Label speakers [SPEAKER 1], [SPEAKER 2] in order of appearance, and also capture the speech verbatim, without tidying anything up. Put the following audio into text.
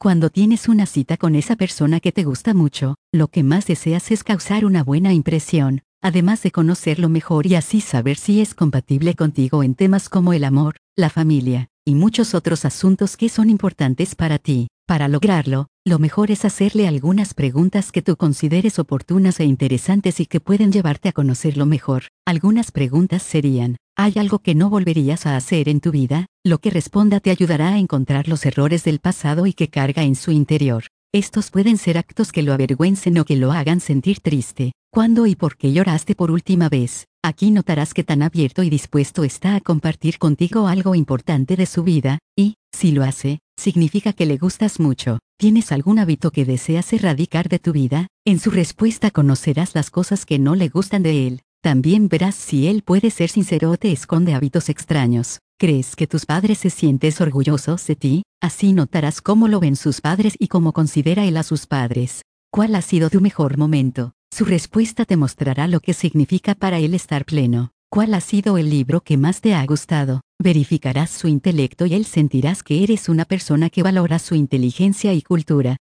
[SPEAKER 1] Cuando tienes una cita con esa persona que te gusta mucho, lo que más deseas es causar una buena impresión, además de conocerlo mejor y así saber si es compatible contigo en temas como el amor, la familia, y muchos otros asuntos que son importantes para ti. Para lograrlo, lo mejor es hacerle algunas preguntas que tú consideres oportunas e interesantes y que pueden llevarte a conocerlo mejor. Algunas preguntas serían: ¿hay algo que no volverías a hacer en tu vida? Lo que responda te ayudará a encontrar los errores del pasado y que carga en su interior. Estos pueden ser actos que lo avergüencen o que lo hagan sentir triste. ¿Cuándo y por qué lloraste por última vez? Aquí notarás que tan abierto y dispuesto está a compartir contigo algo importante de su vida, y, si lo hace, significa que le gustas mucho. ¿Tienes algún hábito que deseas erradicar de tu vida? En su respuesta conocerás las cosas que no le gustan de él. También verás si él puede ser sincero o te esconde hábitos extraños. ¿Crees que tus padres se sienten orgullosos de ti? Así notarás cómo lo ven sus padres y cómo considera él a sus padres. ¿Cuál ha sido tu mejor momento? Su respuesta te mostrará lo que significa para él estar pleno. ¿Cuál ha sido el libro que más te ha gustado? Verificarás su intelecto y él sentirás que eres una persona que valora su inteligencia y cultura.